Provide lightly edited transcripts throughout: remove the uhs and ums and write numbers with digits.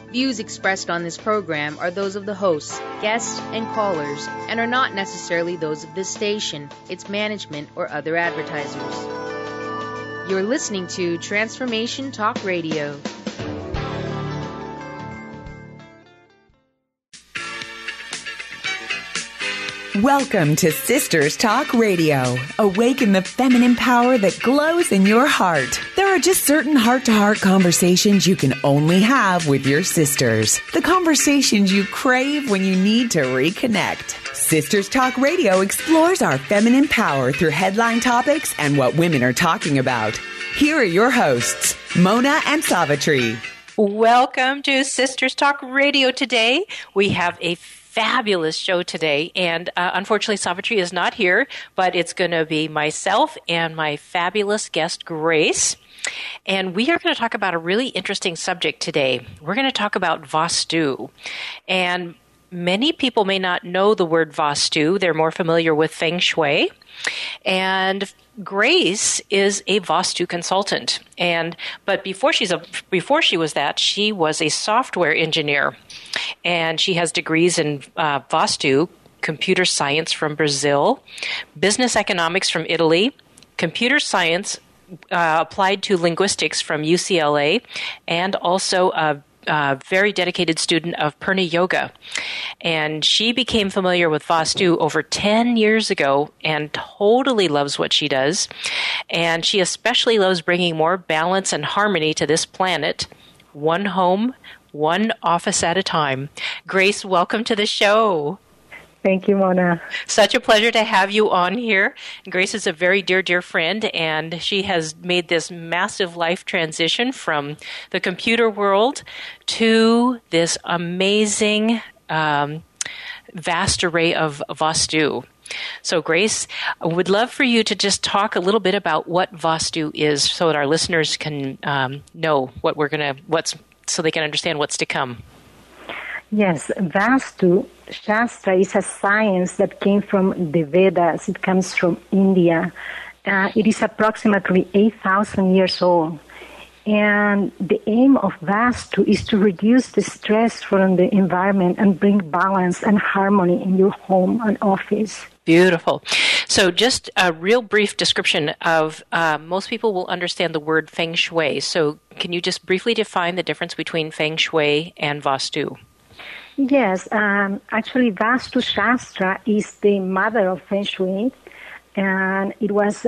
Views expressed on this program are those of the hosts, guests, and callers, and are not necessarily those of this station, its management, or other advertisers. You're listening to Transformation Talk Radio. Welcome to Sisters Talk Radio. Awaken the feminine power that glows in your heart. There are just certain heart-to-heart conversations you can only have with your sisters. The conversations you crave when you need to reconnect. Sisters Talk Radio explores our feminine power through headline topics and what women are talking about. Here are your hosts, Mona and Savitri. Welcome to Sisters Talk Radio today. We have a fabulous show today, and unfortunately Savitri is not here, but it's going to be myself and my fabulous guest Grace, and we are going to talk about a really interesting subject today. We're going to talk about Vastu, and many people may not know the word Vastu. They're more familiar with Feng Shui, and Grace is a Vastu consultant, but before she was that, she was a software engineer, and she has degrees in Vastu, computer science from Brazil, business economics from Italy, computer science applied to linguistics from UCLA, and also a very dedicated student of Purna Yoga. And she became familiar with Vastu over 10 years ago and totally loves what she does. And she especially loves bringing more balance and harmony to this planet, one home, one office at a time. Grace, welcome to the show. Thank you, Mona. Such a pleasure to have you on here. Grace is a very dear, dear friend, and she has made this massive life transition from the computer world to this amazing, vast array of Vastu. So, Grace, I would love for you to just talk a little bit about what Vastu is so that our listeners can know so they can understand what's to come. Yes, Vastu Shastra is a science that came from the Vedas. It comes from India. It is approximately 8,000 years old. And the aim of Vastu is to reduce the stress from the environment and bring balance and harmony in your home and office. Beautiful. So just a real brief description of, most people will understand the word Feng Shui. So can you just briefly define the difference between Feng Shui and Vastu? Yes, actually Vastu Shastra is the mother of Feng Shui, and it was,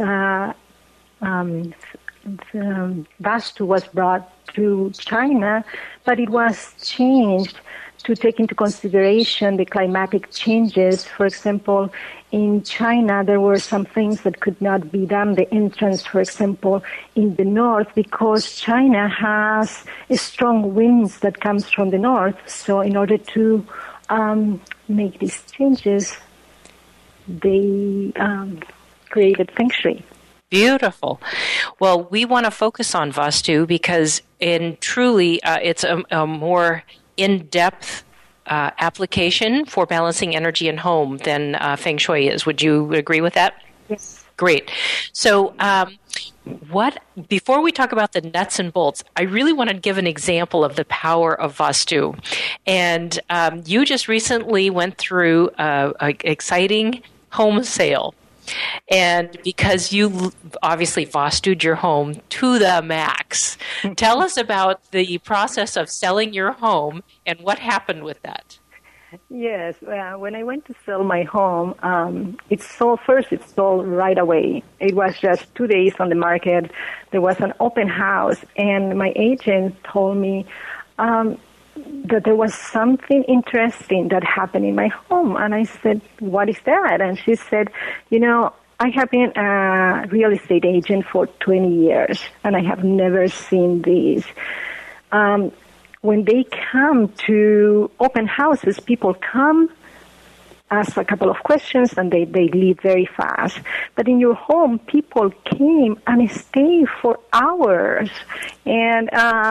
Vastu was brought to China, but it was changed to take into consideration the climatic changes. For example, in China, there were some things that could not be done. The entrance, for example, in the north, because China has strong winds that comes from the north. So in order to make these changes, they created Feng Shui. Beautiful. Well, we want to focus on Vastu because it's a more in-depth application for balancing energy and home than Feng Shui is. Would you agree with that? Yes. Great. So before we talk about the nuts and bolts, I really want to give an example of the power of Vastu. And you just recently went through an exciting home sale. And because you obviously Vastu'd your home to the max, tell us about the process of selling your home and what happened with that. Yes, when I went to sell my home, it sold right away. It was just 2 days on the market. There was an open house, and my agent told me that there was something interesting that happened in my home. And I said, what is that? And she said, I have been a real estate agent for 20 years, and I have never seen this. When they come to open houses, people come, ask a couple of questions, and they leave very fast. But in your home, people came and stayed for hours. And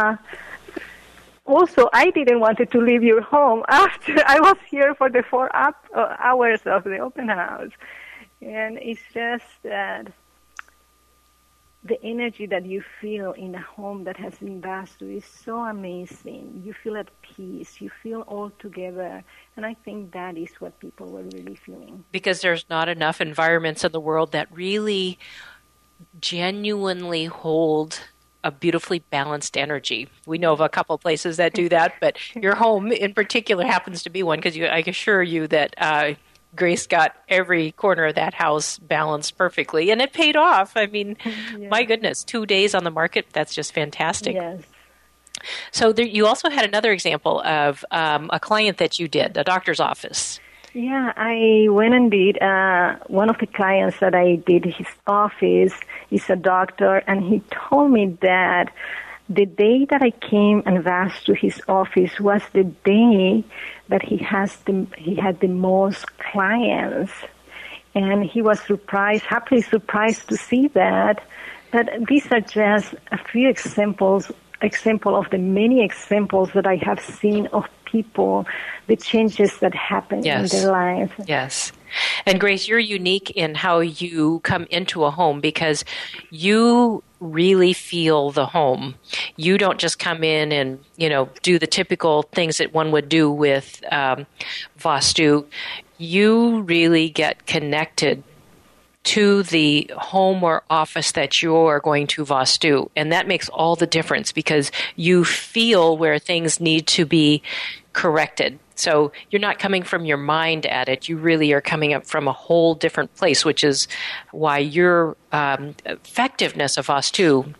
also, I didn't want to leave your home after I was here for the 4 hours of the open house. And it's just that the energy that you feel in a home that has been Vastu is so amazing. You feel at peace. You feel all together. And I think that is what people were really feeling. Because there's not enough environments in the world that really genuinely hold a beautifully balanced energy. We know of a couple of places that do that, but your home in particular happens to be one, because I assure you that Grace got every corner of that house balanced perfectly, and it paid off. I mean, my goodness, 2 days on the market, that's just fantastic. Yes. So you also had another example of a client that you did, a doctor's office. Yeah, I went and did, one of the clients that I did his office is a doctor, and he told me that the day that I came and asked to his office was the day that he had the most clients. And he was happily surprised to see that these are just a few example of the many examples that I have seen of people, the changes that happen in their life. Yes. And Grace, you're unique in how you come into a home, because you really feel the home. You don't just come in and, do the typical things that one would do with Vastu. You really get connected to the home or office that you are going to Vastu. And that makes all the difference, because you feel where things need to be corrected. So you're not coming from your mind at it. You really are coming up from a whole different place, which is why your effectiveness of Vastu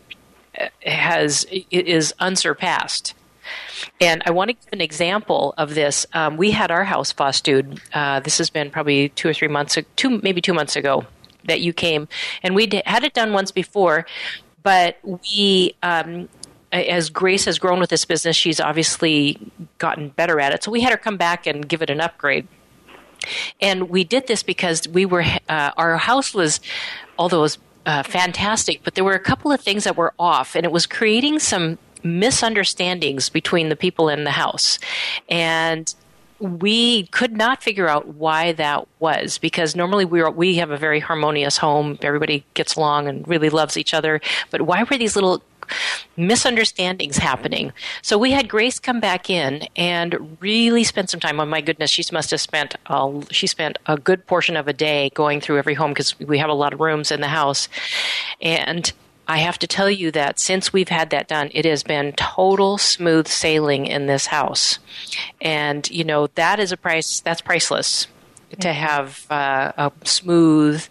is unsurpassed. And I want to give an example of this. We had our house Vastu'd. This has been probably 2 or 3 months, maybe 2 months ago that you came. And we had it done once before, but we... as Grace has grown with this business, she's obviously gotten better at it. So we had her come back and give it an upgrade. And we did this because our house was, although it was fantastic, but there were a couple of things that were off, and it was creating some misunderstandings between the people in the house. And we could not figure out why that was, because normally we have a very harmonious home. Everybody gets along and really loves each other. But why were these little misunderstandings happening? So we had Grace come back in and really spend some time. Oh my goodness, she spent a good portion of a day going through every home, because we have a lot of rooms in the house. And I have to tell you that since we've had that done, it has been total smooth sailing in this house. And that is that's priceless, to have a smooth,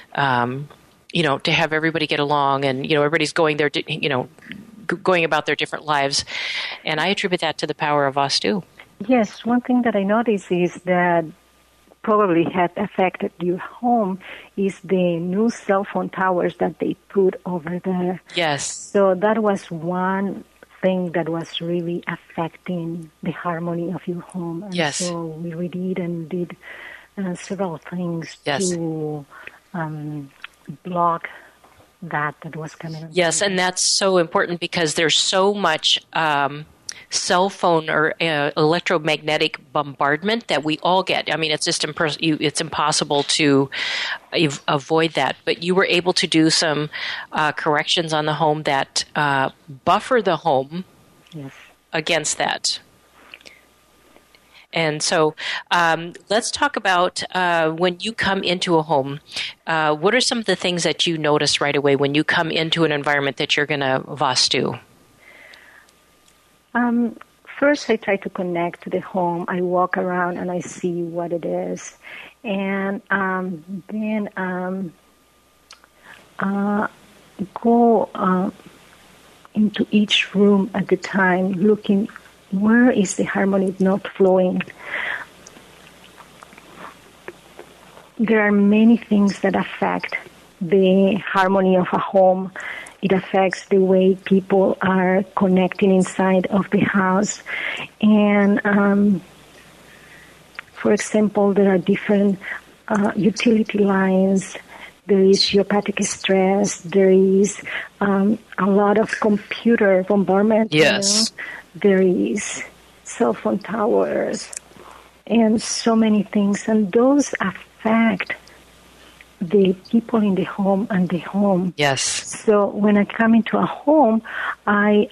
to have everybody get along, and everybody's going going about their different lives. And I attribute that to the power of Vastu. Yes, one thing that I noticed is that probably had affected your home is the new cell phone towers that they put over there. Yes. So that was one thing that was really affecting the harmony of your home. And yes. So we did several things to block that was coming. Yes, and that's so important, because there's so much cell phone or electromagnetic bombardment that we all get. I mean, it's just it's impossible to avoid that. But you were able to do some corrections on the home that buffer the home against that. And so let's talk about when you come into a home, what are some of the things that you notice right away when you come into an environment that you're going to Vastu? First, I try to connect to the home. I walk around and I see what it is. And then go into each room at the time, looking where is the harmony not flowing. There are many things that affect the harmony of a home. It affects the way people are connecting inside of the house. And, for example, there are different utility lines. There is geopathic stress. There is a lot of computer bombardment. Yes. There is cell phone towers and so many things. And those affect the people in the home and the home. Yes. So when I come into a home, I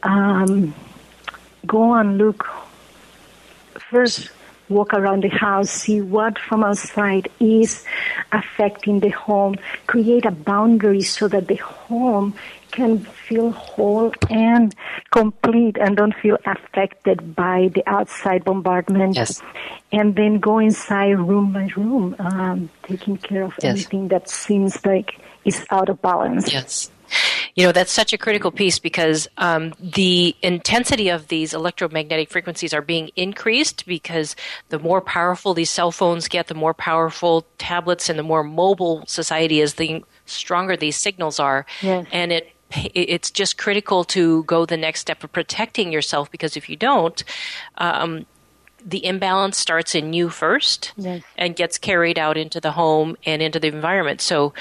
go and look first. Walk around the house, see what from outside is affecting the home, create a boundary so that the home can feel whole and complete and don't feel affected by the outside bombardment. Yes. And then go inside room by room, taking care of anything that seems like is out of balance. Yes. That's such a critical piece because the intensity of these electromagnetic frequencies are being increased because the more powerful these cell phones get, the more powerful tablets and the more mobile society is, the stronger these signals are. Yes. And it's just critical to go the next step of protecting yourself, because if you don't, the imbalance starts in you first. Yes. And gets carried out into the home and into the environment. So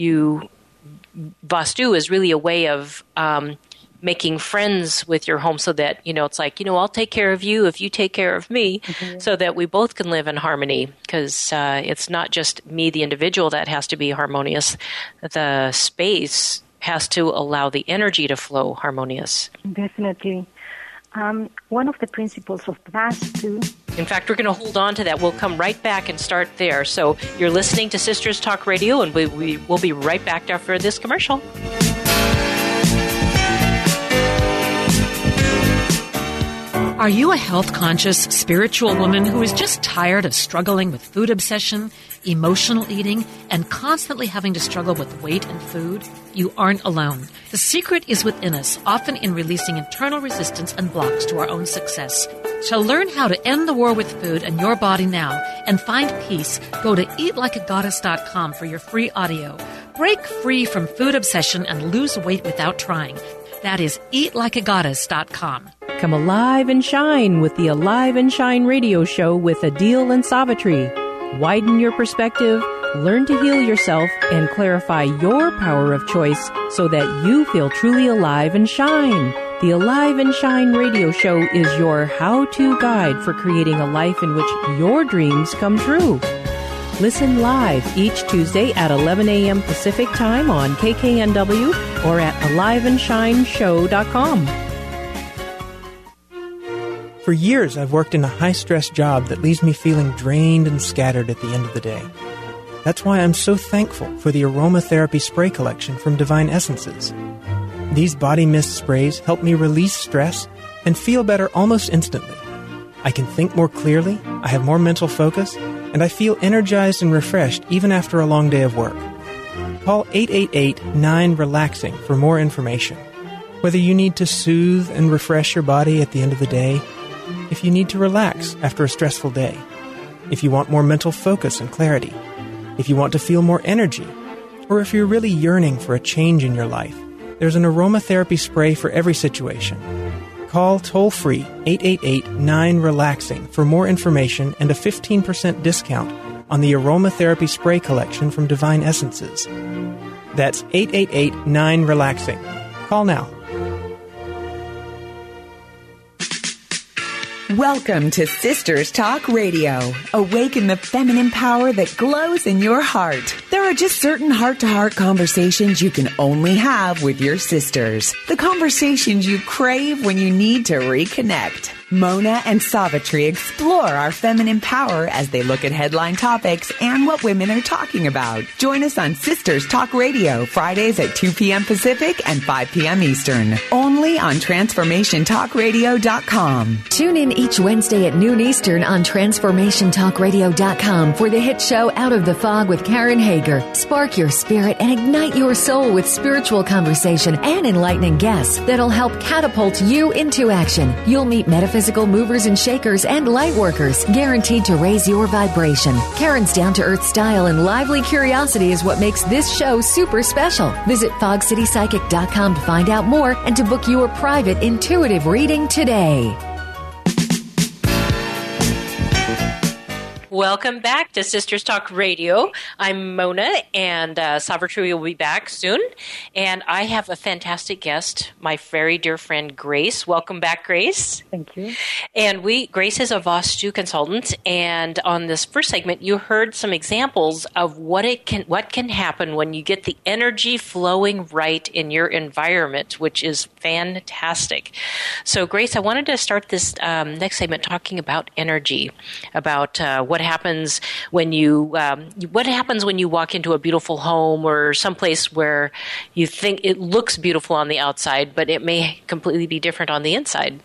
Vastu is really a way of making friends with your home so that, it's like, I'll take care of you if you take care of me, so that we both can live in harmony, because it's not just me, the individual, that has to be harmonious. The space has to allow the energy to flow harmonious. Definitely. One of the principles of Vastu. In fact, we're going to hold on to that. We'll come right back and start there. So you're listening to Sisters Talk Radio, and we will be right back after this commercial. Are you a health-conscious, spiritual woman who is just tired of struggling with food obsession, emotional eating, and constantly having to struggle with weight and food? You aren't alone. The secret is within us, often in releasing internal resistance and blocks to our own success. To learn how to end the war with food and your body now and find peace, go to eatlikeagoddess.com for your free audio. Break free from food obsession and lose weight without trying. That is eatlikeagoddess.com. Come alive and shine with the Alive and Shine radio show with Adil and Savitri. Widen your perspective, learn to heal yourself, and clarify your power of choice so that you feel truly alive and shine. The Alive and Shine radio show is your how-to guide for creating a life in which your dreams come true. Listen live each Tuesday at 11 a.m. Pacific Time on KKNW or at aliveandshineshow.com. For years, I've worked in a high-stress job that leaves me feeling drained and scattered at the end of the day. That's why I'm so thankful for the aromatherapy spray collection from Divine Essences. These body mist sprays help me release stress and feel better almost instantly. I can think more clearly, I have more mental focus, and I feel energized and refreshed even after a long day of work. Call 888-9-RELAXING for more information. Whether you need to soothe and refresh your body at the end of the day, if you need to relax after a stressful day, if you want more mental focus and clarity, if you want to feel more energy, or if you're really yearning for a change in your life, there's an aromatherapy spray for every situation. Call toll-free 888-9-RELAXING for more information and a 15% discount on the aromatherapy spray collection from Divine Essences. That's 888-9-RELAXING. Call now. Welcome to Sisters Talk Radio. Awaken the feminine power that glows in your heart. There are just certain heart-to-heart conversations you can only have with your sisters. The conversations you crave when you need to reconnect. Mona and Savitri explore our feminine power as they look at headline topics and what women are talking about. Join us on Sisters Talk Radio, Fridays at 2 p.m. Pacific and 5 p.m. Eastern. Only on TransformationTalkRadio.com. Tune in each Wednesday at noon Eastern on TransformationTalkRadio.com for the hit show Out of the Fog with Karen Hager. Spark your spirit and ignite your soul with spiritual conversation and enlightening guests that'll help catapult you into action. You'll meet metaphysical movers and shakers and light workers, guaranteed to raise your vibration. Karen's down-to-earth style and lively curiosity is what makes this show super special. Visit fogcitypsychic.com to find out more and to book your private intuitive reading today. Welcome back to Sisters Talk Radio. I'm Mona, and Savitri will be back soon. And I have a fantastic guest, my very dear friend Grace. Welcome back, Grace. Thank you. And Grace is a Vastu consultant, and on this first segment, you heard some examples of what can happen when you get the energy flowing right in your environment, which is fantastic. So, Grace, I wanted to start this next segment talking about energy, about what happens when you walk into a beautiful home or someplace where you think it looks beautiful on the outside, but it may completely be different on the inside.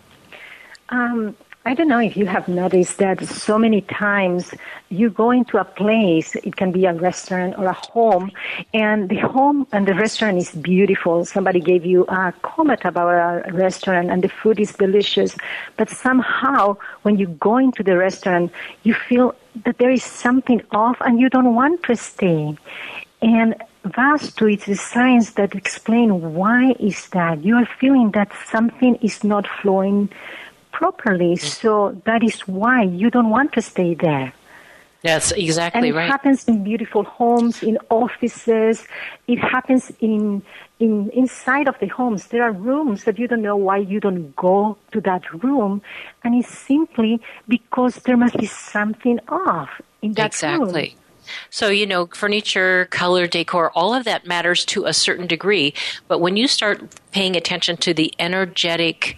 I don't know if you have noticed that so many times you go into a place, it can be a restaurant or a home, and the home and the restaurant is beautiful. Somebody gave you a comment about a restaurant and the food is delicious, but somehow when you go into the restaurant, you feel that there is something off and you don't want to stay. And Vastu, it's the science that explains why is that. You are feeling that something is not flowing properly, so that is why you don't want to stay there. That's exactly right. And it happens in beautiful homes, in offices. It happens in inside of the homes. There are rooms that you don't know why you don't go to that room, and it's simply because there must be something off in that room. Exactly. So, furniture, color, decor, all of that matters to a certain degree. But when you start paying attention to the energetic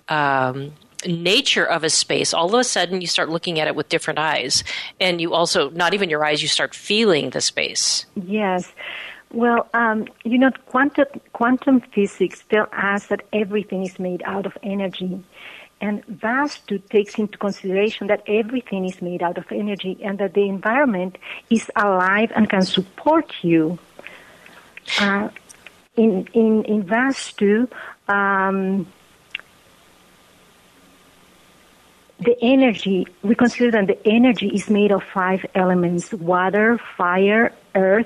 nature of a space, all of a sudden you start looking at it with different eyes. And you also, not even your eyes, you start feeling the space. Yes. Well, quantum physics tell us that everything is made out of energy. And Vastu takes into consideration that everything is made out of energy and that the environment is alive and can support you. In Vastu, the energy, we consider that the energy is made of 5 elements: water, fire, earth,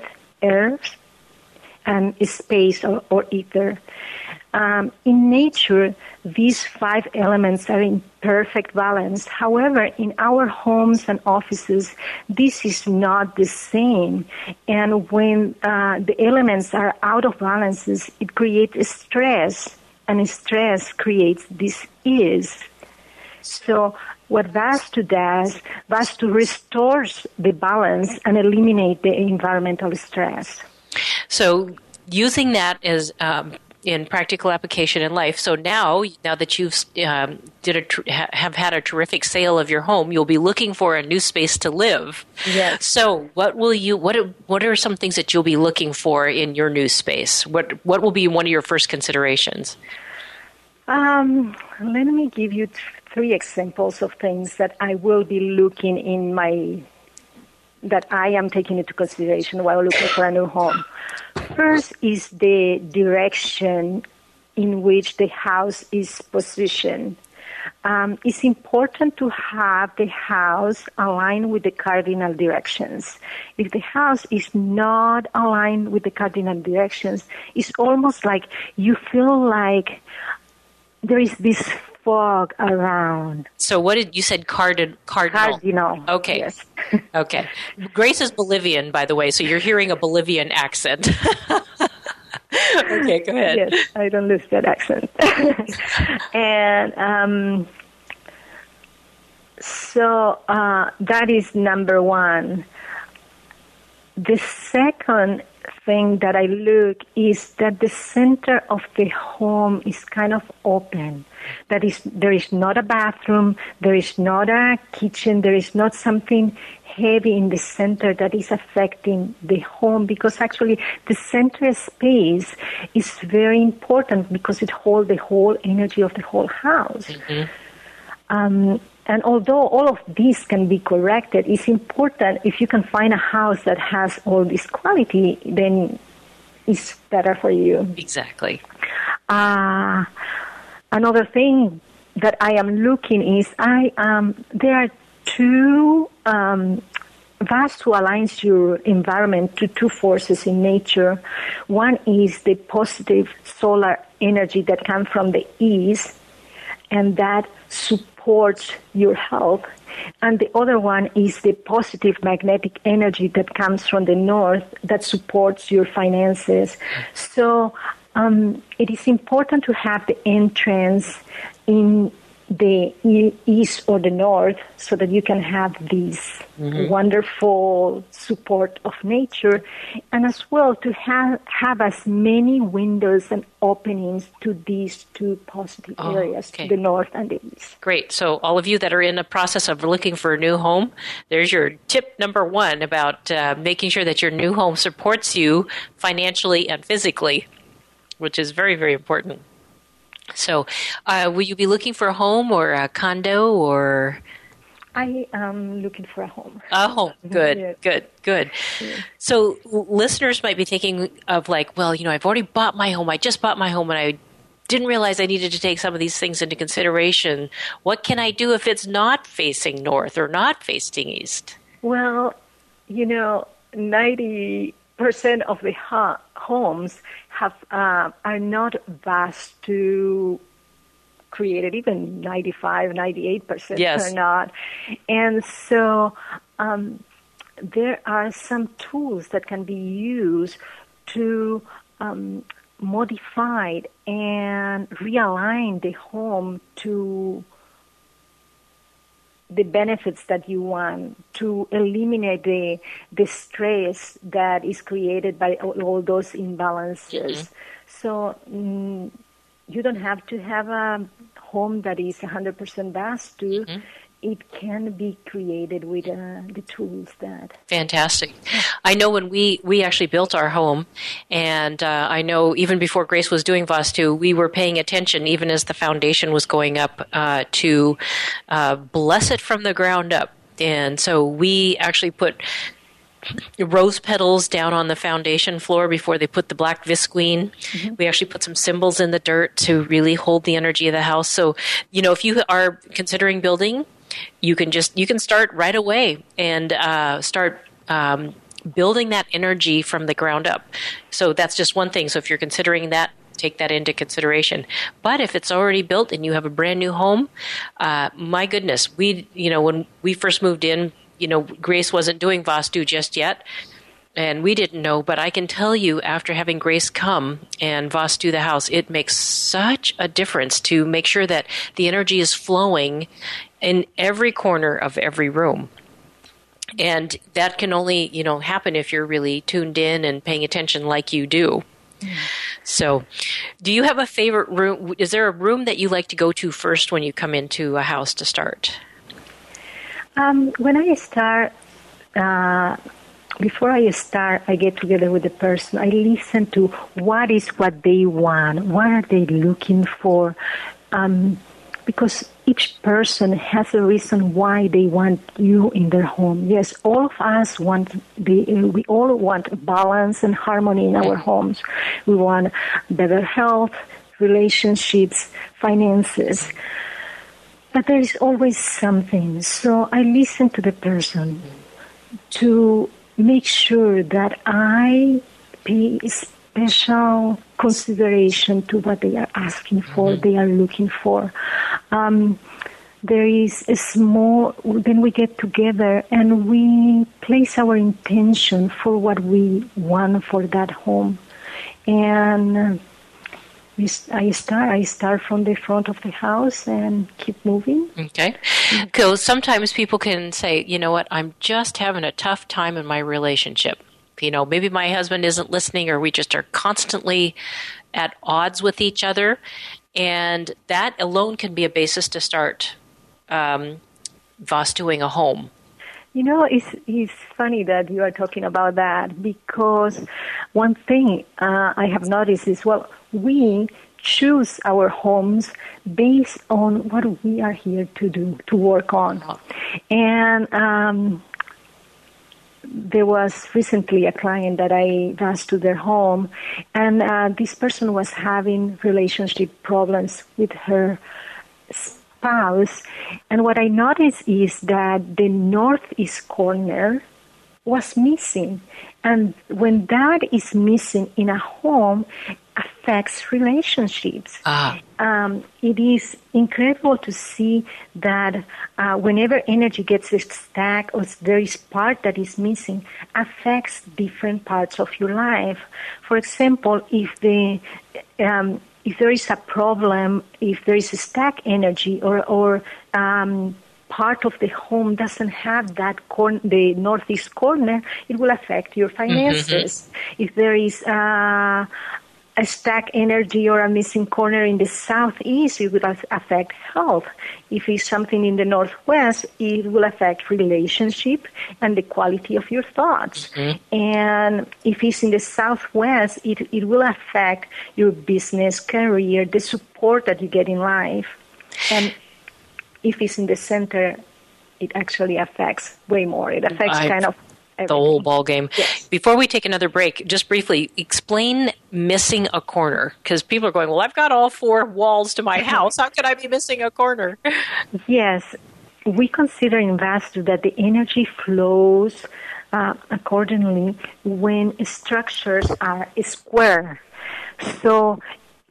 and space or ether. In nature, these 5 elements are in perfect balance. However, in our homes and offices, this is not the same. And when the elements are out of balances, it creates stress, and stress creates dis-ease. So what Vastu does, Vastu restores the balance and eliminate the environmental stress. So using that as in practical application in life. So now that you've have had a terrific sale of your home, you'll be looking for a new space to live. Yes. So what are some things that you'll be looking for in your new space? What will be one of your first considerations? Let me give you 3 examples of things that I will be looking that I am taking into consideration while looking for a new home. First is the direction in which the house is positioned. It's important to have the house aligned with the cardinal directions. If the house is not aligned with the cardinal directions, it's almost like you feel like there is this fog around. So what did you said? Cardinal. Cardinal. Okay. Yes. Okay. Grace is Bolivian, by the way, so you're hearing a Bolivian accent. Okay, go ahead. Yes, I don't lose that accent. And so that is number 1. The second thing that I look is that the center of the home is kind of open. That is, there is not a bathroom, there is not a kitchen, there is not something heavy in the center that is affecting the home, because actually the center space is very important because it holds the whole energy of the whole house. Mm-hmm. And although all of these can be corrected, it's important if you can find a house that has all this quality, then it's better for you. Exactly. Another thing that I am looking is there are 2 Vastu aligns your environment to 2 forces in nature. One is the positive solar energy that comes from the east, and that supports your health. and the other one is the positive magnetic energy that comes from the north that supports your finances. So it is important to have the entrance in the east or the north so that you can have this wonderful support of nature, and as well to have as many windows and openings to these two positive areas, to the north and the east. Great. So all of you that are in the process of looking for a new home, there's your tip number one about making sure that your new home supports you financially and physically, which is very, very important. So, will you be looking for a home or a condo or? I am looking for a home. A home. Good, yes. good. Yeah. So, listeners might be thinking of like, well, I've already bought my home. I just bought my home and I didn't realize I needed to take some of these things into consideration. What can I do if it's not facing north or not facing east? Well, 90% of the homes are not vast to created, even 95, 98% yes. are not. And so there are some tools that can be used to modify and realign the home to the benefits that you want, to eliminate the stress that is created by all those imbalances. So you don't have to have a home that is 100% vast too. It can be created with the tools that... Fantastic. I know when we actually built our home, and I know even before Grace was doing Vastu, we were paying attention, even as the foundation was going up, to bless it from the ground up. And so we actually put rose petals down on the foundation floor before they put the black visqueen. We actually put some symbols in the dirt to really hold the energy of the house. So, if you are considering building, you can start right away and start building that energy from the ground up. So that's just one thing. So if you're considering that, take that into consideration. But if it's already built and you have a brand new home, my goodness, when we first moved in, Grace wasn't doing Vastu just yet. And we didn't know, but I can tell you after having Grace come and Vastu the house, it makes such a difference to make sure that the energy is flowing in every corner of every room. And that can only, happen if you're really tuned in and paying attention like you do. So, do you have a favorite room? Is there a room that you like to go to first when you come into a house to start? When I start... Before I start, I get together with the person. I listen to what they want, what are they looking for, because each person has a reason why they want you in their home. Yes, all of us we all want balance and harmony in our homes. We want better health, relationships, finances. But there is always something. So I listen to the person to make sure that I pay special consideration to what they are asking for, they are looking for. There is then we get together and we place our intention for what we want for that home. And I start from the front of the house and keep moving. Okay. Because sometimes people can say, you know what, I'm just having a tough time in my relationship. Maybe my husband isn't listening, or we just are constantly at odds with each other. And that alone can be a basis to start Vastuing a home. It's funny that you are talking about that, because one thing I have noticed is, we choose our homes based on what we are here to do, to work on. And there was recently a client that I asked to their home, and this person was having relationship problems with her spouse. And what I noticed is that the northeast corner was missing. And when that is missing in a home, affects relationships. It is incredible to see that whenever energy gets stuck or there is part that is missing, affects different parts of your life. For example, if there is a problem, if there is a stuck energy or part of the home doesn't have that the northeast corner, it will affect your finances. If there is a stuck energy or a missing corner in the southeast, it will affect health. If it's something in the northwest, it will affect relationship and the quality of your thoughts. And if it's in the southwest, it will affect your business, career, the support that you get in life. And if it's in the center, it actually affects way more. It affects kind of everything. The whole ball game. Yes. Before we take another break, just briefly, explain missing a corner. Because people are going, well, I've got all 4 walls to my house. How could I be missing a corner? Yes. We consider in Vastu that the energy flows accordingly when structures are square. So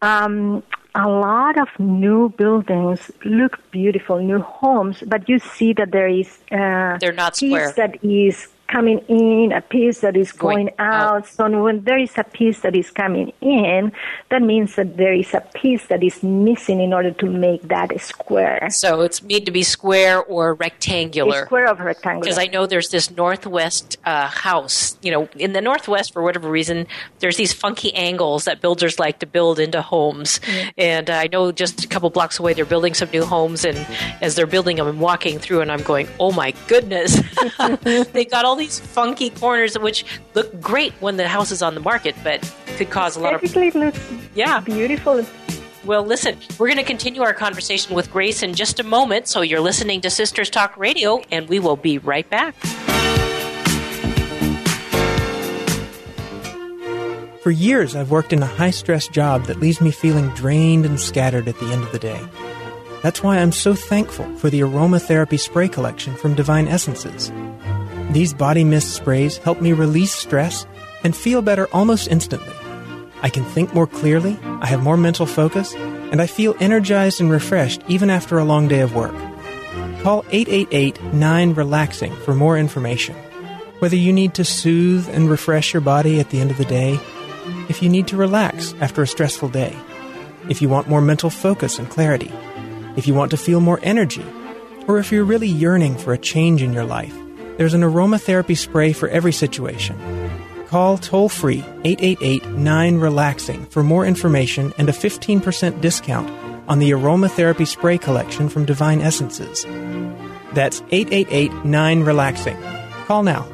a lot of new buildings look beautiful, new homes, but you see that there is they're not square. Piece that is coming in, a piece that is going out. So when there is a piece that is coming in, that means that there is a piece that is missing in order to make that square. So it's made to be square or rectangular. A square or rectangular. Because I know there's this northwest house. You know, in the northwest, for whatever reason, there's these funky angles that builders like to build into homes. And I know just a couple blocks away, they're building some new homes. And as they're building them, I'm walking through and I'm going, oh my goodness. They got all these funky corners which look great when the house is on the market, but could cause a lot of... It looks beautiful. Well, listen, we're going to continue our conversation with Grace in just a moment, so you're listening to Sisters Talk Radio, and we will be right back. For years, I've worked in a high-stress job that leaves me feeling drained and scattered at the end of the day. That's why I'm so thankful for the aromatherapy spray collection from Divine Essences. These body mist sprays help me release stress and feel better almost instantly. I can think more clearly, I have more mental focus, and I feel energized and refreshed even after a long day of work. Call 888-9-RELAXING for more information. Whether you need to soothe and refresh your body at the end of the day, if you need to relax after a stressful day, if you want more mental focus and clarity, if you want to feel more energy, or if you're really yearning for a change in your life, there's an aromatherapy spray for every situation. Call toll-free 888-9-RELAXING for more information and a 15% discount on the aromatherapy spray collection from Divine Essences. That's 888-9-RELAXING. Call now.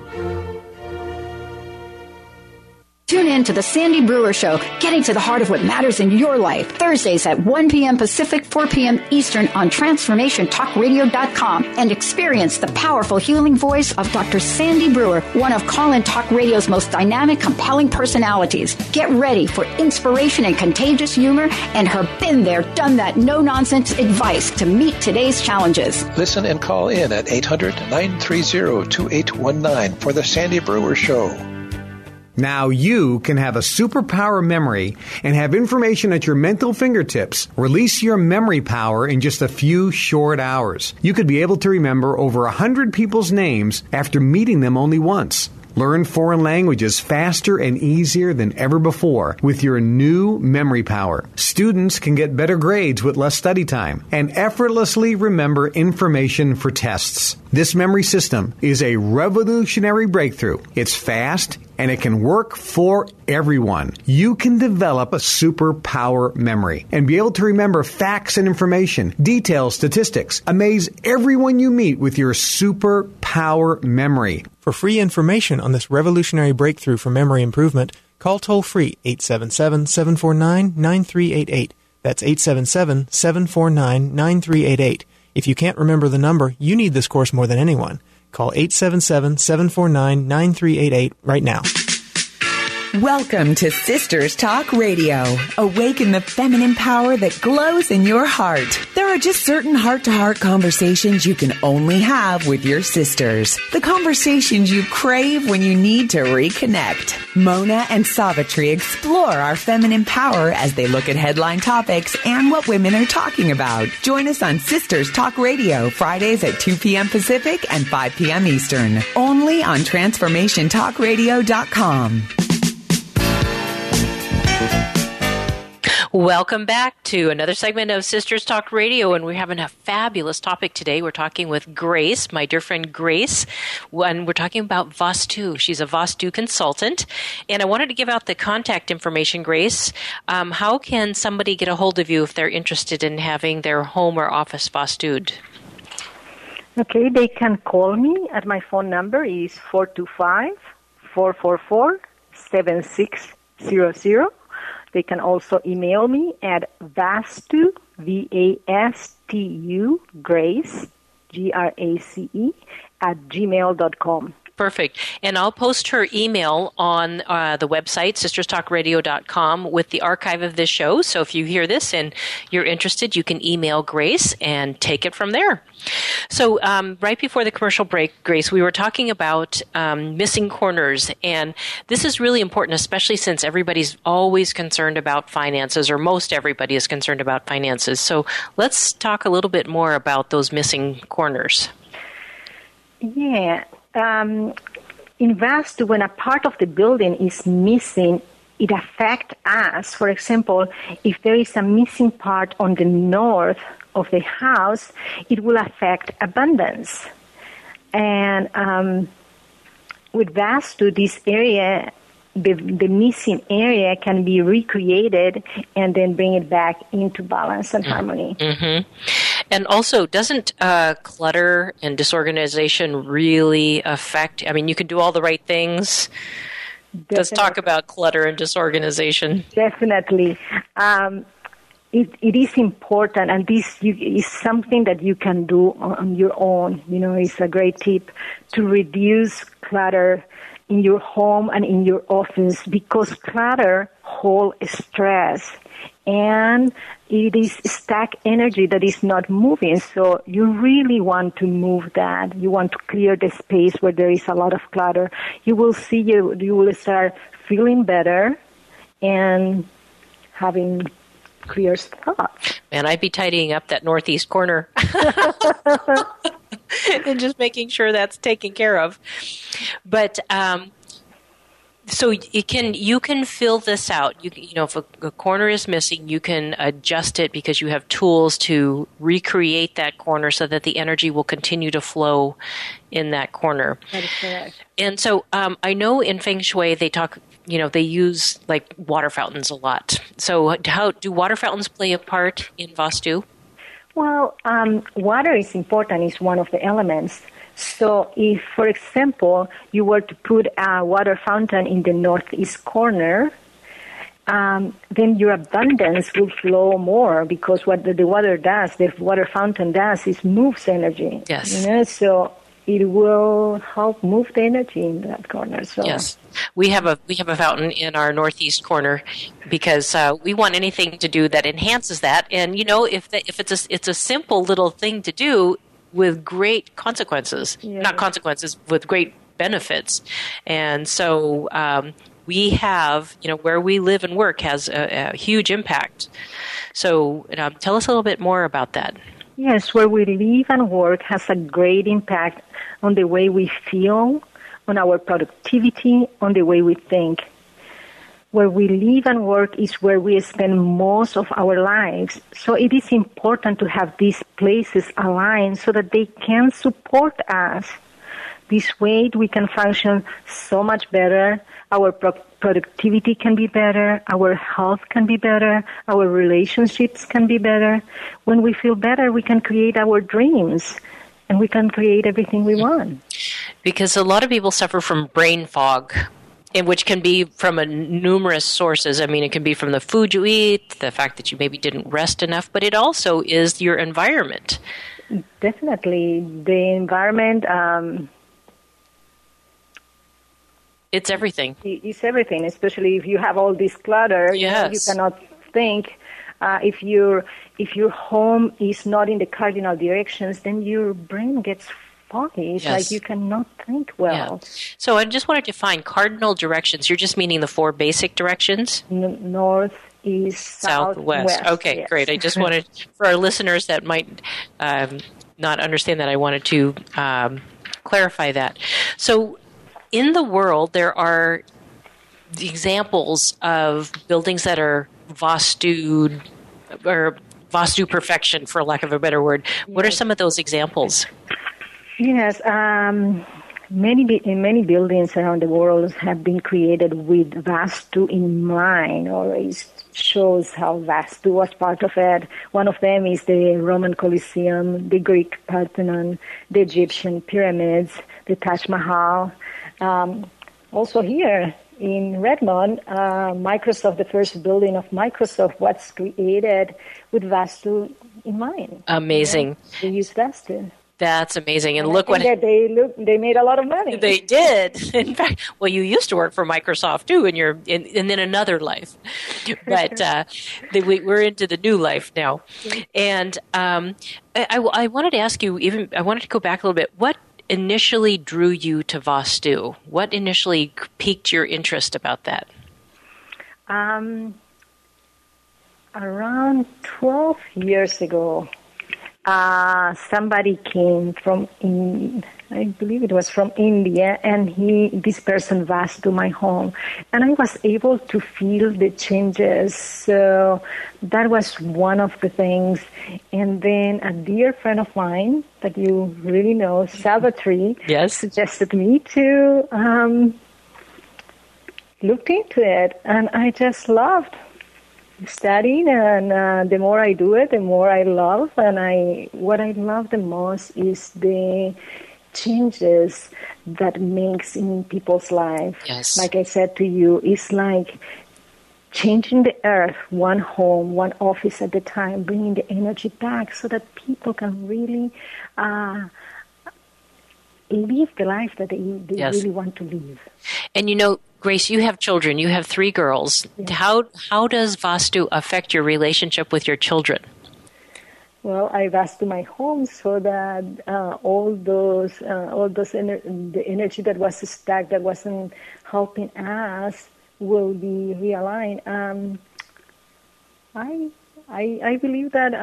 Tune in to the Sandy Brewer Show, getting to the heart of what matters in your life. Thursdays at 1 p.m. Pacific, 4 p.m. Eastern on TransformationTalkRadio.com, and experience the powerful healing voice of Dr. Sandy Brewer, one of Call-In Talk Radio's most dynamic, compelling personalities. Get ready for inspiration and contagious humor and her been there, done that, no-nonsense advice to meet today's challenges. Listen and call in at 800-930-2819 for the Sandy Brewer Show. Now you can have a superpower memory and have information at your mental fingertips. Release your memory power in just a few short hours. You could be able to remember over 100 people's names after meeting them only once. Learn foreign languages faster and easier than ever before with your new memory power. Students can get better grades with less study time and effortlessly remember information for tests. This memory system is a revolutionary breakthrough. It's fast and it can work for everyone. You can develop a superpower memory and be able to remember facts and information, details, statistics. Amaze everyone you meet with your superpower memory. For free information on this revolutionary breakthrough for memory improvement, call toll-free 877-749-9388. That's 877-749-9388. If you can't remember the number, you need this course more than anyone. Call 877-749-9388 right now. Welcome to Sisters Talk Radio. Awaken the feminine power that glows in your heart. There are just certain heart-to-heart conversations you can only have with your sisters. The conversations you crave when you need to reconnect. Mona and Savitri explore our feminine power as they look at headline topics and what women are talking about. Join us on Sisters Talk Radio, Fridays at 2 p.m. Pacific and 5 p.m. Eastern. Only on TransformationTalkRadio.com. Welcome back to another segment of Sisters Talk Radio, and we're having a fabulous topic today. We're talking with Grace, my dear friend Grace, and we're talking about Vastu. She's a Vastu consultant, and I wanted to give out the contact information, Grace. How can somebody get a hold of you if they're interested in having their home or office Vastu'd? Okay, they can call me at my phone number is 425-444-7600. They can also email me at Vastu, V-A-S-T-U, Grace, G-R-A-C-E, at gmail.com. Perfect. And I'll post her email on the website, sisterstalkradio.com, with the archive of this show. So if you hear this and you're interested, you can email Grace and take it from there. So right before the commercial break, Grace, we were talking about missing corners. And this is really important, especially since everybody's always concerned about finances, or most everybody is concerned about finances. So let's talk a little bit more about those missing corners. Yeah. In Vastu, when a part of the building is missing, it affects us. For example, if there is a missing part on the north of the house, it will affect abundance. And with Vastu, this area, the missing area can be recreated and then bring it back into balance and harmony. Mm-hmm. And also, doesn't clutter and disorganization really affect? I mean, you can do all the right things. Definitely. Let's talk about clutter and disorganization. Definitely. It is important, and this is something that you can do on your own. You know, it's a great tip to reduce clutter in your home and in your office, because clutter holds stress, and it is stacked energy that is not moving. So you really want to move that. You want to clear the space where there is a lot of clutter. You will see you will start feeling better and having clear thoughts. Man, I'd be tidying up that northeast corner and just making sure that's taken care of. But so you can fill this out. You know, if a corner is missing, you can adjust it because you have tools to recreate that corner so that the energy will continue to flow in that corner. That is correct. And so I know in Feng Shui they talk. You know, they use like water fountains a lot. So how do water fountains play a part in Vastu? Well, water is important. It's one of the elements. So if, for example, you were to put a water fountain in the northeast corner, then your abundance will flow more, because what the water does, the water fountain does, is moves energy. Yes. You know, so it will help move the energy in that corner. So yes, we have a fountain in our northeast corner because we want anything to do that enhances that. And you know, if it's a simple little thing to do with great consequences, not consequences, with great benefits. And so we have, you know, where we live and work has a huge impact. So tell us a little bit more about that. Yes, where we live and work has a great impact on the way we feel, on our productivity, on the way we think. Where we live and work is where we spend most of our lives. So it is important to have these places aligned so that they can support us. This way we can function so much better. Our productivity can be better. Our health can be better. Our relationships can be better. When we feel better, we can create our dreams, and we can create everything we want. Because a lot of people suffer from brain fog, which can be from numerous sources. I mean, it can be from the food you eat, the fact that you maybe didn't rest enough, but it also is your environment. Definitely. The environment, It's everything. It's everything, especially if you have all this clutter. Yes. You cannot think. If your home is not in the cardinal directions, then your brain gets foggy. It's like you cannot think well. Yeah. So I just wanted to find cardinal directions. You're just meaning the 4 basic directions? North, east, south, west. Okay, yes. Great. I just wanted, for our listeners that might not understand that, I wanted to clarify that. So in the world, there are examples of buildings that are Vastu, or Vastu perfection, for lack of a better word. What are some of those examples? Yes, many buildings around the world have been created with Vastu in mind, or it shows how Vastu was part of it. One of them is the Roman Colosseum, the Greek Parthenon, the Egyptian pyramids, the Taj Mahal. Also here in Redmond, Microsoft, the first building of Microsoft, was created with Vastu in mind. Amazing. They use Vastu. That's amazing. And look what they made a lot of money. They did. In fact, well, you used to work for Microsoft too in another life, but we're into the new life now. And I wanted to ask you. I wanted to go back a little bit. What initially drew you to Vastu? What initially piqued your interest about that? Around 12 years ago, somebody came from, I believe it was from India, and this person was to my home, and I was able to feel the changes. So that was one of the things. And then a dear friend of mine that you really know, Salvatore, suggested me to look into it, and I just loved studying, and the more I do it, the more I love. And what I love the most is the changes that makes in people's life. Yes. Like I said to you, it's like changing the earth, one home, one office at a time, bringing the energy back so that people can really live the life that they really want to live. And you know, Grace, you have children. You have 3 girls. Yes. How does Vastu affect your relationship with your children? Well, I Vastu my home so that all the energy that was stuck, that wasn't helping us, will be realigned. I believe that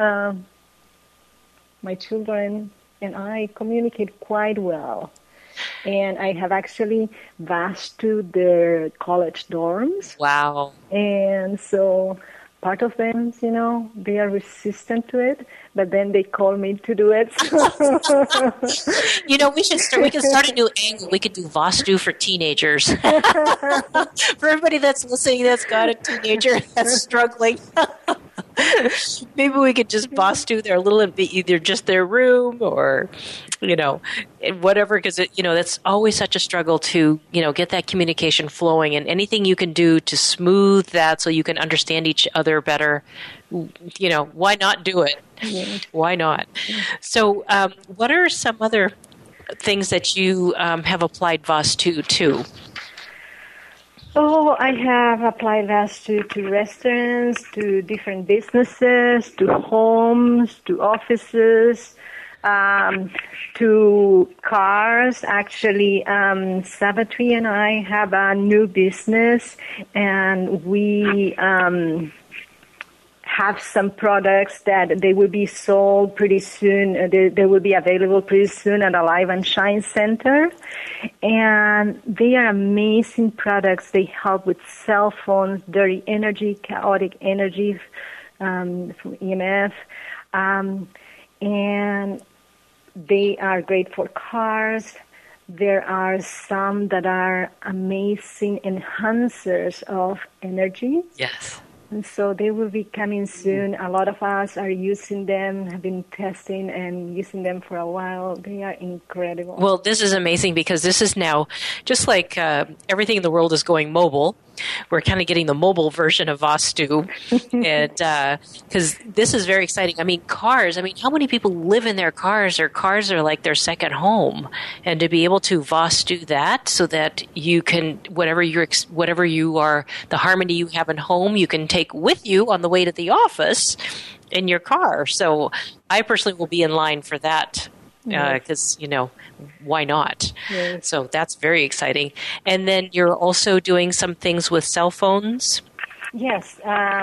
my children and I communicate quite well. And I have actually Vastu their college dorms. Wow. And so part of them, they are resistant to it, but then they call me to do it. We can start a new angle. We could do Vastu for teenagers. For everybody that's listening that's got a teenager that's struggling. Maybe we could just Vastu their either just their room or, whatever, because that's always such a struggle to, get that communication flowing, and anything you can do to smooth that so you can understand each other better, why not do it? Yeah. Why not? So what are some other things that you have applied Vastu to? Oh, I have applied Vastu to restaurants, to different businesses, to homes, to offices, to cars. Actually, Savitri and I have a new business, and we have some products that they will be sold pretty soon. They will be available pretty soon at Alive and Shine Center. And they are amazing products. They help with cell phones, dirty energy, chaotic energy from EMF. And they are great for cars. There are some that are amazing enhancers of energy. Yes. And so they will be coming soon. A lot of us are using them, have been testing and using them for a while. They are incredible. Well, this is amazing because this is now, just like everything in the world is going mobile, we're kind of getting the mobile version of Vastu, and because this is very exciting. I mean, cars. I mean, how many people live in their cars? Or cars are like their second home, and to be able to Vastu that so that you can whatever you are, the harmony you have at home, you can take with you on the way to the office in your car. So I personally will be in line for that. Because, why not? Yes. So that's very exciting. And then you're also doing some things with cell phones? Yes.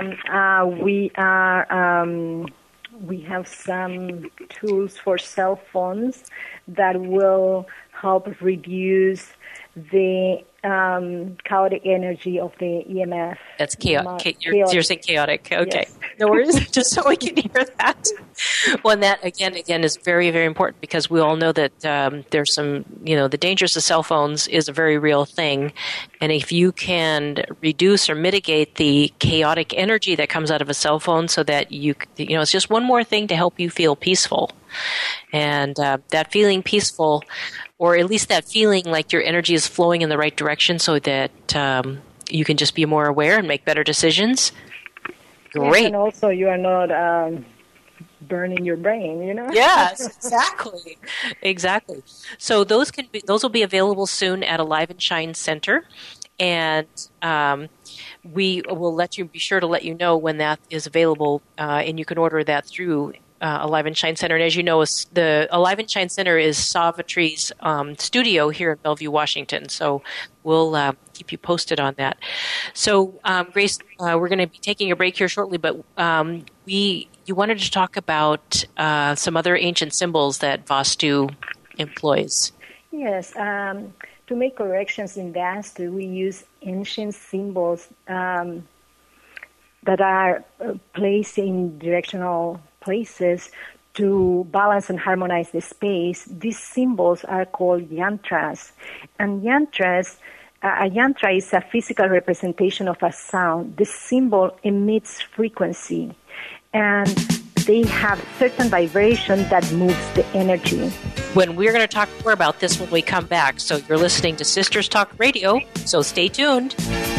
We have some tools for cell phones that will help reduce the chaotic energy of the EMF. That's chaotic. You're saying chaotic. Okay. Yes. No worries. Just so we can hear that. Well, and that, again, is very, very important because we all know that there's some, the dangers of cell phones is a very real thing. And if you can reduce or mitigate the chaotic energy that comes out of a cell phone so that it's just one more thing to help you feel peaceful. And that feeling peaceful, or at least that feeling like your energy is flowing in the right direction so that you can just be more aware and make better decisions. Great. Yes, and also you are not burning your brain, Yes, exactly. So those will be available soon at Alive and Shine Center, and we will be sure to let you know when that is available, and you can order that through Alive and Shine Center. And as you know, the Alive and Shine Center is Savitri's studio here in Bellevue, Washington. So we'll keep you posted on that. So, Grace, we're going to be taking a break here shortly, but you wanted to talk about some other ancient symbols that Vastu employs. Yes. To make corrections in Vastu, we use ancient symbols that are placed in directional places to balance and harmonize the space. These symbols are called yantras. And yantras, a yantra is a physical representation of a sound. The symbol emits frequency, and they have certain vibration that moves the energy. When we're going to talk more about this when we come back. So you're listening to Sisters Talk Radio, so stay tuned.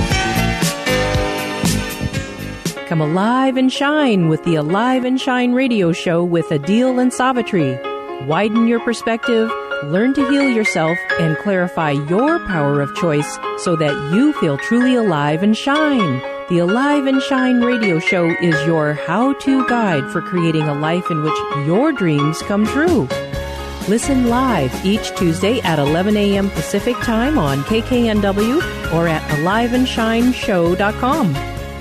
Come alive and shine with the Alive and Shine radio show with Adil and Savitri. Widen your perspective, learn to heal yourself, and clarify your power of choice so that you feel truly alive and shine. The Alive and Shine radio show is your how-to guide for creating a life in which your dreams come true. Listen live each Tuesday at 11 a.m. Pacific Time on KKNW or at aliveandshineshow.com.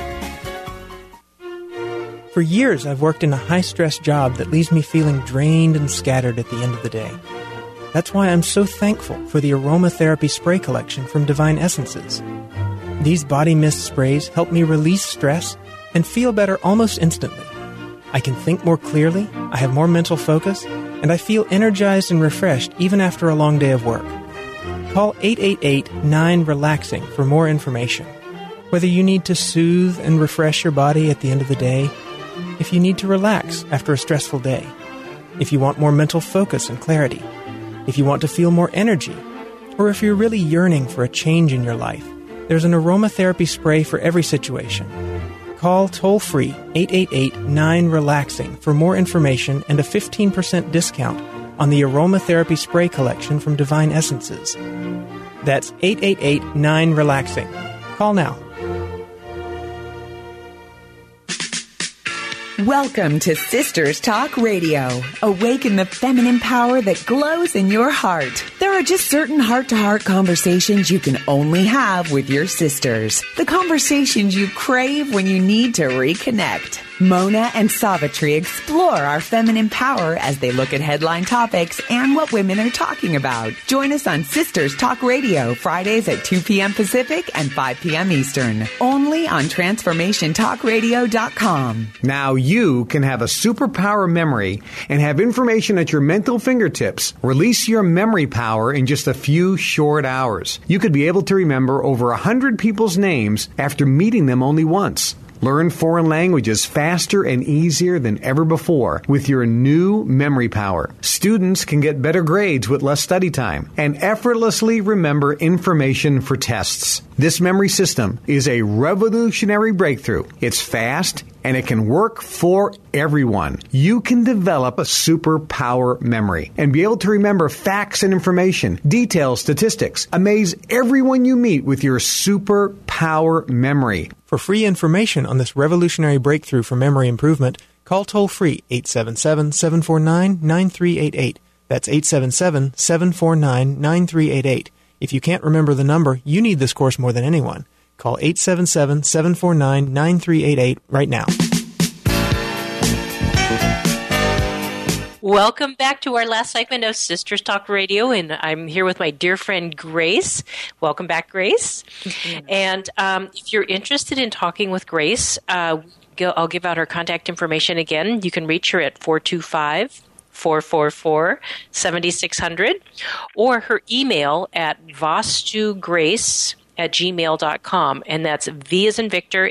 For years, I've worked in a high-stress job that leaves me feeling drained and scattered at the end of the day. That's why I'm so thankful for the aromatherapy spray collection from Divine Essences. These body mist sprays help me release stress and feel better almost instantly. I can think more clearly, I have more mental focus, and I feel energized and refreshed even after a long day of work. Call 888-9-RELAXING for more information. Whether you need to soothe and refresh your body at the end of the day, if you need to relax after a stressful day, if you want more mental focus and clarity, if you want to feel more energy, or if you're really yearning for a change in your life, there's an aromatherapy spray for every situation. Call toll-free 888-9-RELAXING for more information and a 15% discount on the aromatherapy spray collection from Divine Essences. That's 888-9-RELAXING. Call now. Welcome to Sisters Talk Radio. Awaken the feminine power that glows in your heart. There are just certain heart-to-heart conversations you can only have with your sisters. The conversations you crave when you need to reconnect. Mona and Savitri explore our feminine power as they look at headline topics and what women are talking about. Join us on Sisters Talk Radio, Fridays at 2 p.m. Pacific and 5 p.m. Eastern. Only on TransformationTalkRadio.com. Now you can have a superpower memory and have information at your mental fingertips. Release your memory power in just a few short hours. You could be able to remember over 100 people's names after meeting them only once. Learn foreign languages faster and easier than ever before with your new Memory Power. Students can get better grades with less study time and effortlessly remember information for tests. This memory system is a revolutionary breakthrough. It's fast and it can work for everyone. You can develop a superpower memory and be able to remember facts and information, details, statistics. Amaze everyone you meet with your superpower memory. For free information on this revolutionary breakthrough for memory improvement, call toll-free 877-749-9388. That's 877-749-9388. If you can't remember the number, you need this course more than anyone. Call 877-749-9388 right now. Welcome back to our last segment of Sisters Talk Radio, and I'm here with my dear friend Grace. Welcome back, Grace. And if you're interested in talking with Grace, I'll give out her contact information again. You can reach her at 425-444-7600 or her email at vastugrace@gmail.com, and that's V as in Victor,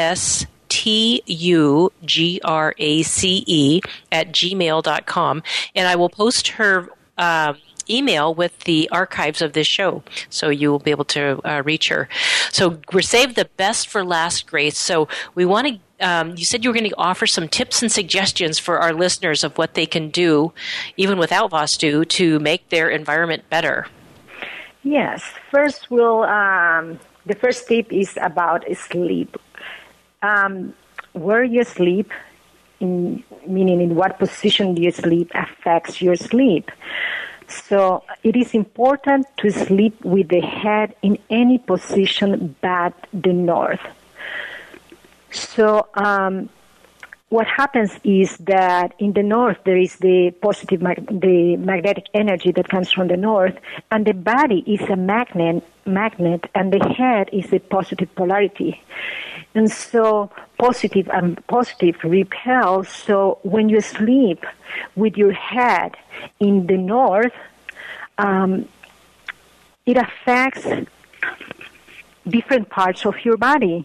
ASTUGRACE@gmail.com, and I will post her email with the archives of this show, so you will be able to reach her. So we're saved the best for last, Grace. So we want to. You said you were going to offer some tips and suggestions for our listeners of what they can do, even without Vastu, to make their environment better. Yes. First, the first tip is about sleep. Where you sleep, meaning in what position you sleep, affects your sleep. So it is important to sleep with the head in any position but the north. So what happens is that in the north there is the positive, the magnetic energy that comes from the north, and the body is a magnet, and the head is a positive polarity. And so positive repels. So when you sleep with your head in the north, it affects different parts of your body.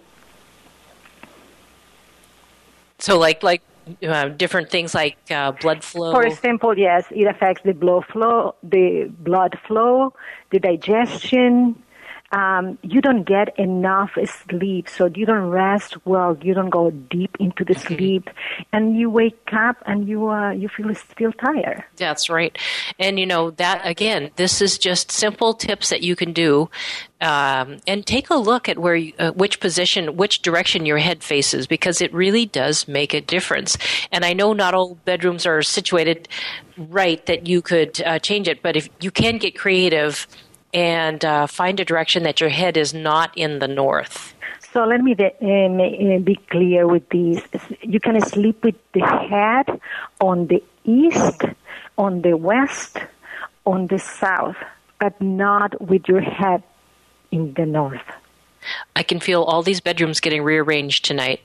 So like different things like blood flow? For example, yes, it affects the blood flow, the digestion. You don't get enough sleep, so you don't rest well. You don't go deep into the sleep, and you wake up and you feel still tired. That's right. And that again, this is just simple tips that you can do, and take a look at where which direction your head faces, because it really does make a difference. And I know not all bedrooms are situated right that you could change it, but if you can get creative and find a direction that your head is not in the north. So let me be clear with this. You can sleep with the head on the east, on the west, on the south, but not with your head in the north. I can feel all these bedrooms getting rearranged tonight.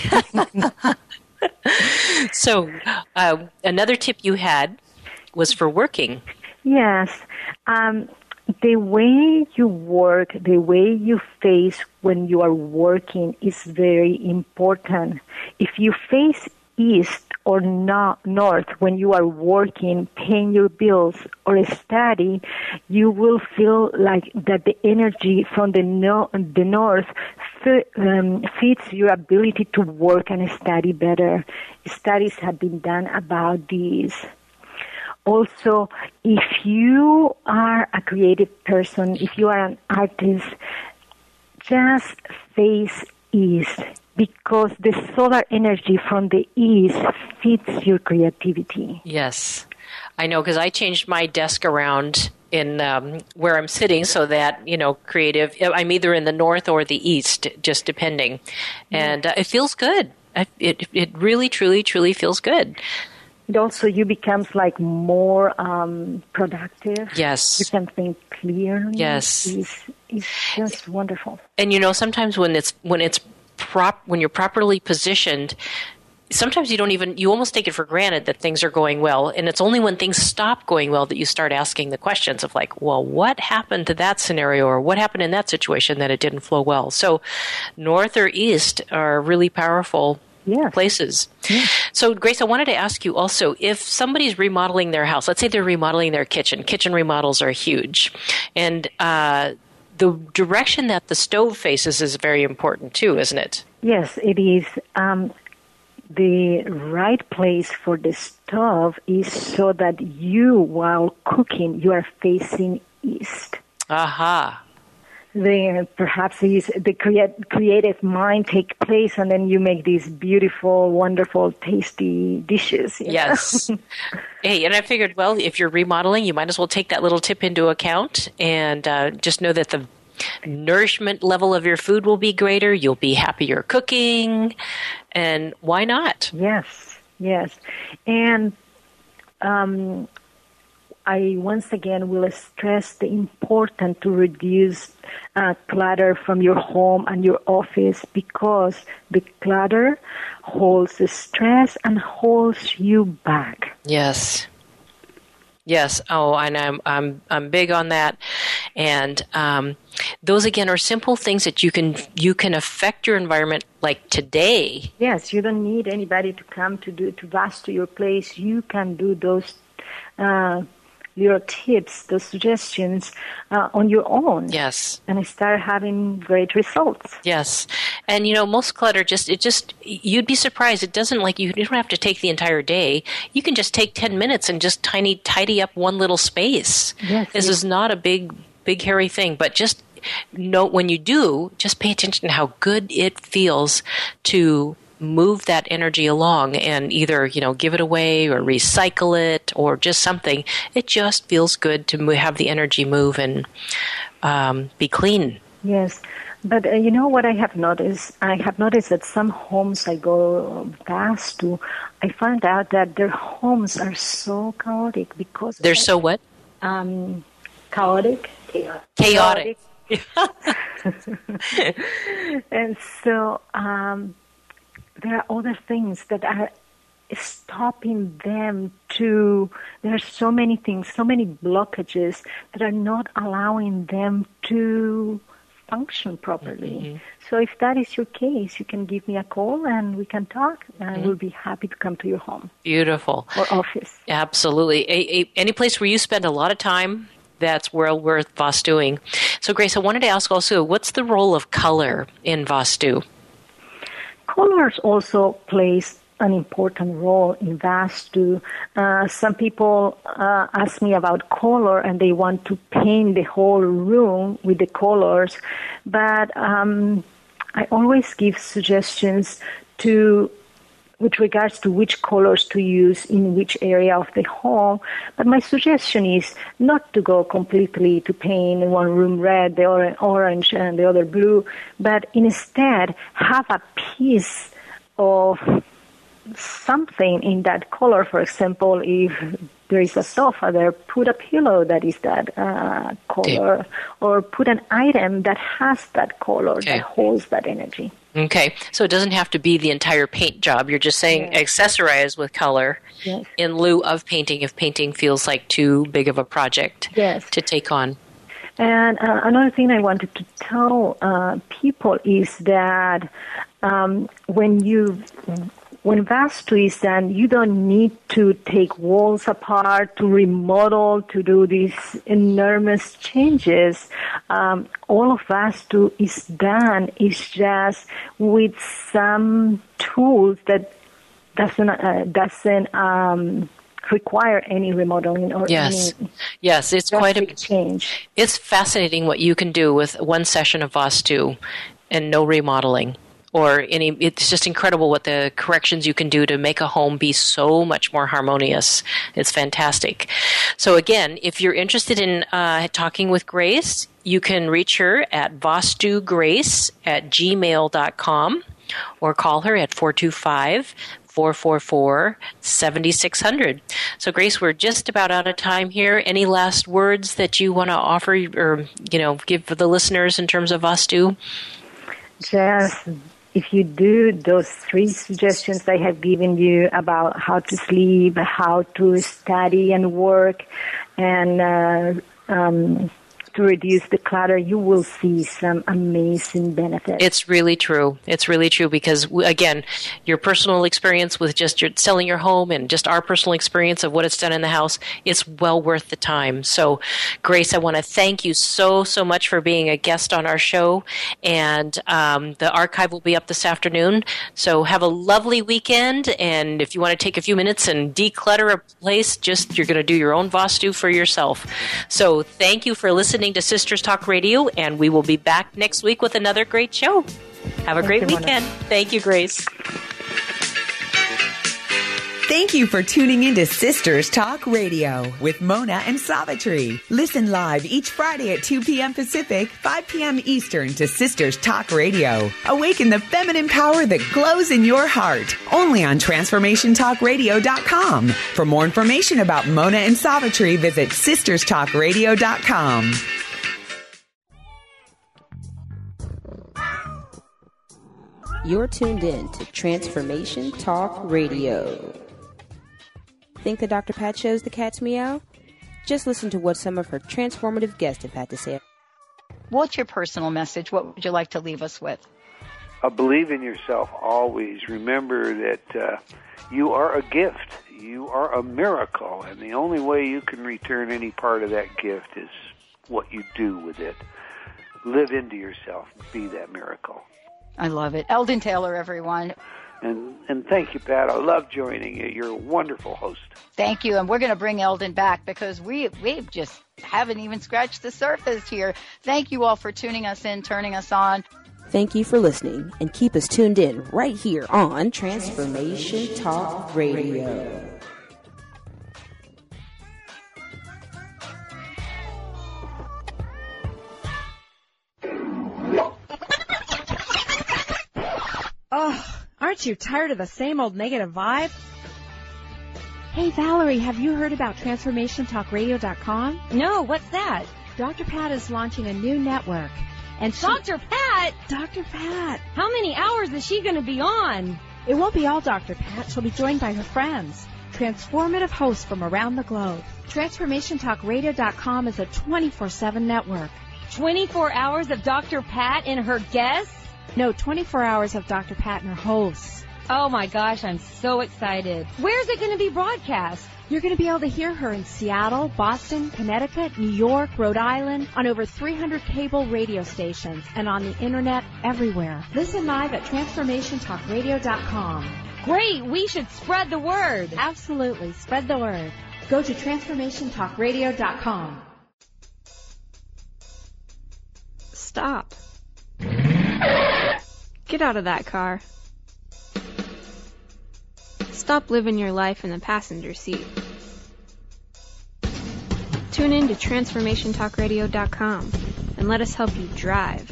So another tip you had was for working. Yes. The way you work, the way you face when you are working is very important. If you face east or north when you are working, paying your bills, or study, you will feel like that the energy from the north fits your ability to work and study better. Studies have been done about this. Also, if you are a creative person, if you are an artist, just face east, because the solar energy from the east fits your creativity. Yes, I know, because I changed my desk around in where I'm sitting so that, creative, I'm either in the north or the east, just depending. And it feels good. It really, truly, truly feels good. And also, you becomes like more productive. Yes. You can think clearly. Yes. It's just wonderful. And sometimes when you're properly positioned, sometimes you almost take it for granted that things are going well. And it's only when things stop going well that you start asking the questions of like, well, what happened to that scenario, or what happened in that situation that it didn't flow well? So north or east are really powerful places. Yeah. So, Grace, I wanted to ask you also, if somebody's remodeling their house, let's say they're remodeling their kitchen. Kitchen remodels are huge. And the direction that the stove faces is very important too, isn't it? Yes, it is. The right place for the stove is so that you, while cooking, you are facing east. Aha. Perhaps the creative mind take place, and then you make these beautiful, wonderful, tasty dishes. Yes. Hey, and I figured, well, if you're remodeling, you might as well take that little tip into account, and just know that the nourishment level of your food will be greater. You'll be happier cooking, and why not? Yes. And I once again will stress the importance to reduce clutter from your home and your office, because the clutter holds the stress and holds you back. Yes. Oh, and I'm big on that. And those again are simple things that you can affect your environment like today. Yes, you don't need anybody to come to vask to your place. You can do those little tips, those suggestions on your own. Yes. And start having great results. Yes. And most clutter you'd be surprised. It doesn't you don't have to take the entire day. You can just take 10 minutes and just tidy up one little space. Yes. This is not a big hairy thing, but just know when you do, just pay attention to how good it feels to move that energy along and either, give it away or recycle it or just something. It just feels good to have the energy move and be clean. Yes. But what I have noticed? I have noticed that some homes I go past to, I find out that their homes are so chaotic because... They're so what? Chaotic. Chaotic. And so... there are other things that are stopping them to, there are so many things, so many blockages that are not allowing them to function properly. Mm-hmm. So if that is your case, you can give me a call and we can talk, and I will be happy to come to your home. Beautiful. Or office. Absolutely. Any place where you spend a lot of time, that's well worth Vastuing. So Grace, I wanted to ask also, what's the role of color in Vastu? Colors also plays an important role in Vastu. Some people ask me about color and they want to paint the whole room with the colors, but I always give suggestions with regards to which colors to use in which area of the home. But my suggestion is not to go completely to paint one room red, the other orange, and the other blue, but instead have a piece of something in that color. For example, if there is a sofa there, put a pillow that is that color, or put an item that has that color, that holds that energy. Okay, so it doesn't have to be the entire paint job. You're just saying accessorize with color in lieu of painting if painting feels like too big of a project to take on. And another thing I wanted to tell people is that when Vastu is done, you don't need to take walls apart, to remodel, to do these enormous changes. All of Vastu is done. It's just with some tools that doesn't require any remodeling or any it's quite a change. It's fascinating what you can do with one session of Vastu and no remodeling. It's just incredible what the corrections you can do to make a home be so much more harmonious. It's fantastic. So again, if you're interested in talking with Grace, you can reach her at vastugrace@gmail.com or call her at 425-444-7600. So Grace, we're just about out of time here. Any last words that you want to offer or, give the listeners in terms of Vastu? Just if you do those 3 suggestions I have given you about how to sleep, how to study and work, and to reduce the clutter, you will see some amazing benefits. It's really true. It's really true because, again, your personal experience with just selling your home and just our personal experience of what it's done in the house, it's well worth the time. So, Grace, I want to thank you so much for being a guest on our show. And the archive will be up this afternoon. So have a lovely weekend. And if you want to take a few minutes and declutter a place, you're going to do your own Vastu for yourself. So thank you for listening to Sisters Talk Radio, and we will be back next week with another great show. Have a great weekend. Thank you, Grace. Thank you for tuning in to Sisters Talk Radio with Mona and Savitri. Listen live each Friday at 2 p.m. Pacific, 5 p.m. Eastern to Sisters Talk Radio. Awaken the feminine power that glows in your heart. Only on TransformationTalkRadio.com. For more information about Mona and Savitri, visit SistersTalkRadio.com. You're tuned in to Transformation Talk Radio. Think that Dr. Pat shows the cat's meow? Just listen to what some of her transformative guests have had to say. What's your personal message? What would you like to leave us with? Believe in yourself always. Remember that you are a gift. You are a miracle, and the only way you can return any part of that gift is what you do with it. Live into yourself. Be that miracle. I love it. Eldon Taylor, everyone. And thank you, Pat. I love joining you. You're a wonderful host. Thank you. And we're going to bring Eldon back because we just haven't even scratched the surface here. Thank you all for tuning us in, turning us on. Thank you for listening, and keep us tuned in right here on Transformation Talk Radio. Oh, aren't you tired of the same old negative vibe? Hey, Valerie, have you heard about TransformationTalkRadio.com? No, what's that? Dr. Pat is launching a new network. And Dr. Pat? Dr. Pat. How many hours is she going to be on? It won't be all Dr. Pat. She'll be joined by her friends, transformative hosts from around the globe. TransformationTalkRadio.com is a 24/7 network. 24 hours of Dr. Pat and her guests? No, 24 hours of Dr. Pat and her hosts. Oh my gosh, I'm so excited. Where's it going to be broadcast? You're going to be able to hear her in Seattle, Boston, Connecticut, New York, Rhode Island, on over 300 cable radio stations, and on the internet everywhere. Listen live at TransformationTalkRadio.com. Great, we should spread the word. Absolutely, spread the word. Go to TransformationTalkRadio.com. Stop. Get out of that car. Stop living your life in the passenger seat. Tune in to TransformationTalkRadio.com and let us help you drive.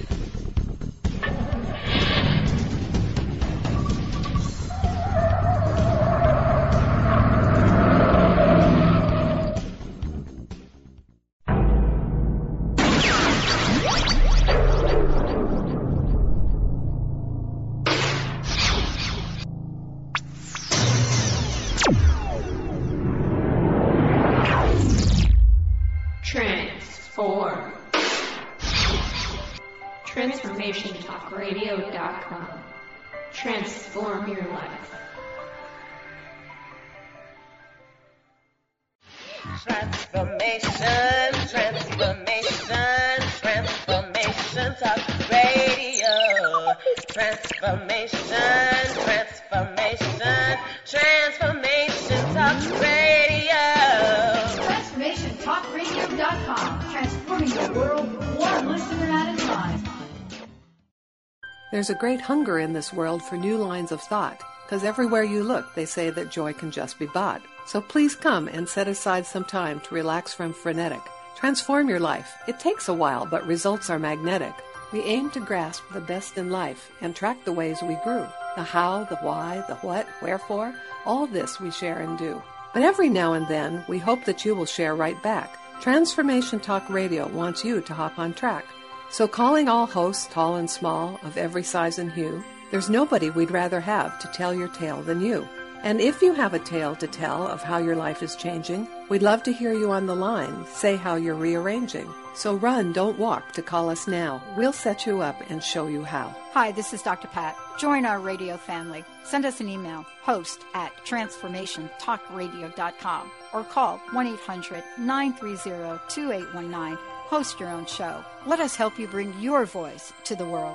Transform. TransformationTalkRadio.com. Transform your life. Transformation, transformation, transformation talk radio. Transformation, transformation, transformation talk radio. TransformationTalkRadio.com. Transforming the world one listener at a time. There's a great hunger in this world for new lines of thought, because everywhere you look, they say that joy can just be bought. So please come and set aside some time to relax from frenetic. Transform your life. It takes a while, but results are magnetic. We aim to grasp the best in life and track the ways we grew. The how, the why, the what, wherefore, all this we share and do. But every now and then, we hope that you will share right back. Transformation Talk Radio wants you to hop on track. So calling all hosts, tall and small, of every size and hue, There's nobody we'd rather have to tell your tale than you. And if you have a tale to tell of how your life is changing, we'd love to hear you on the line say how you're rearranging. So run, don't walk to call us now. We'll set you up and show you how. Hi, this is Dr. Pat. Join our radio family. Send us an email, host@transformationtalkradio.com, or call 1-800-930-2819. Host your own show. Let us help you bring your voice to the world.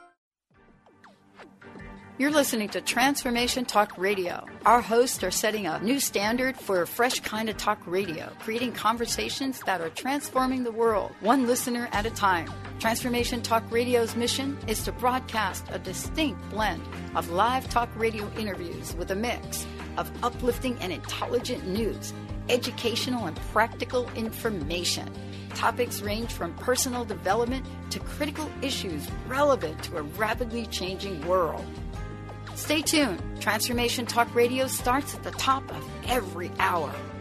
You're listening to Transformation Talk Radio. Our hosts are setting a new standard for a fresh kind of talk radio, creating conversations that are transforming the world, one listener at a time. Transformation Talk Radio's mission is to broadcast a distinct blend of live talk radio interviews with a mix of uplifting and intelligent news, educational and practical information. Topics range from personal development to critical issues relevant to a rapidly changing world. Stay tuned. Transformation Talk Radio starts at the top of every hour.